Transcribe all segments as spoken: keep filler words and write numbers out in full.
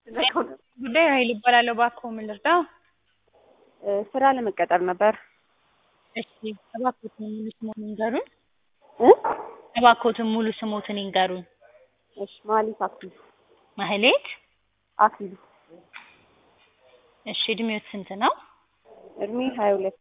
ጉዳይ ኃይል እባላለሁ። እባክዎ ምን ልርዳው? ስራ ለመቀጠር ነበር። እሺ እባክዎትን ሙሉ ስምዎን ይንገሩኝ? እ እባክዎትን ሙሉ ስምዎትን ይንገሩኝ? እሺ መሀሌት አክሊሉ። ማህሌት አክሊሉ። እሺ እድሜዎት ስንት ነው? እድሜ ሀያ ሁለት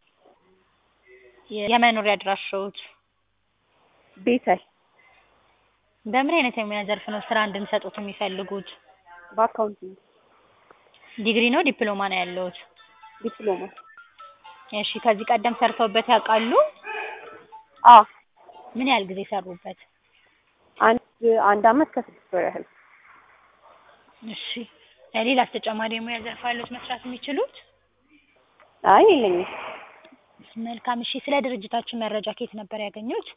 የመኖሪያ አድራሻዎት? ቤተል። በምን አይነት የሙያ ዘርፍ ነው ስራ እንድንሰጥዎት የሚፈልጉት? በአካውንቲንግ። ዲግሪ ነው ዲፕሎማ ነው ያለዎት? ዲፕሎማ። እሺ ከዚህ ቀደም ሰርተውበት ያውቃሉ? አዎ። ምን ያህል ጊዜ ሰሩበት? አንድ አንድ አመት ከስድስት ወር ያህል። እሺ ሌላስ ተጨማሪ የሙያ ዘርፍ አለዎት መስራት የሚችሉት? አይ የለኝም። መልካም እሺ ስለ ድርጅታችን መረጃ ከየት ነበር ያገኙት?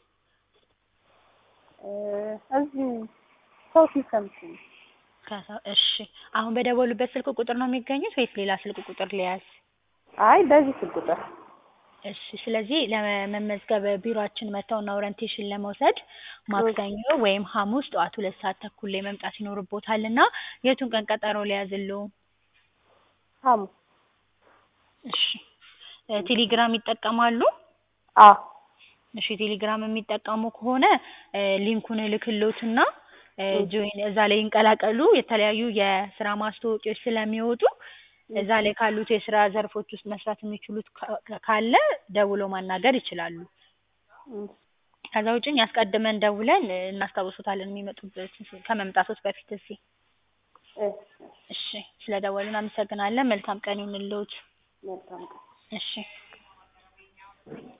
እዚህ ሰው ሲሰምቱ ነው። ከሰው እሺ አሁን በደወሉበት ስልክ ቁጥር ነው የሚገኙት ወይስ ሌላ ስልክ ቁጥር ልያዝ? አይ በዚህ ስልክ ቁጥር። እሺ ስለዚህ ለመመዝገብ ቢሮአችን መጥተውና ኦሪንቴሽን ለመውሰድ ማክሰኞ ወይም ሐሙስ ጠዋት ሁለት ሰዓት ተኩል ላይ መምጣት ይኖርብዎታልና የቱን ቀን ቀጠሮ ልያዝልዎ? ሐሙስ። እሺ ቴሌግራም ይጠቀማሉ? አዎ። እሺ ቴሌግራም የሚጠቀሙ ከሆነ ሊንኩን እልክልዎትና ጆይን እዛ ላይ ይንቀላቀሉ። የተለያዩ የስራ ማስታወቂያዎች ስለሚወጡ እዛ ላይ ካሉት የስራ ዘርፎች ውስጥ መስራት የሚችሉት ካለ ደውለው ማናገር ይችላሉ። ከዛ ውጪ እኛ አስቀድመን ደውለን እናስታውሶታለን የሚመጡበት ከመምጣቶት በፊት እዚህ። እሺ ስለደወሉ እናመሰግናለን። መልካም ቀን ይሁንልዎት። መልካም ቀን። እሺ